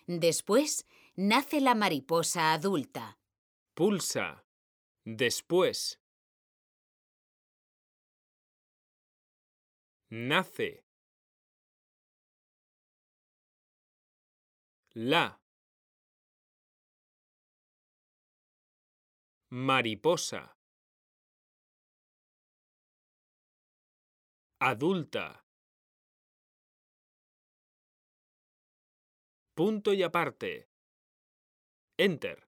Después, nace la mariposa adulta. Pulsa. Después. Nace. La. Mariposa. Adulta. Punto y aparte. Enter.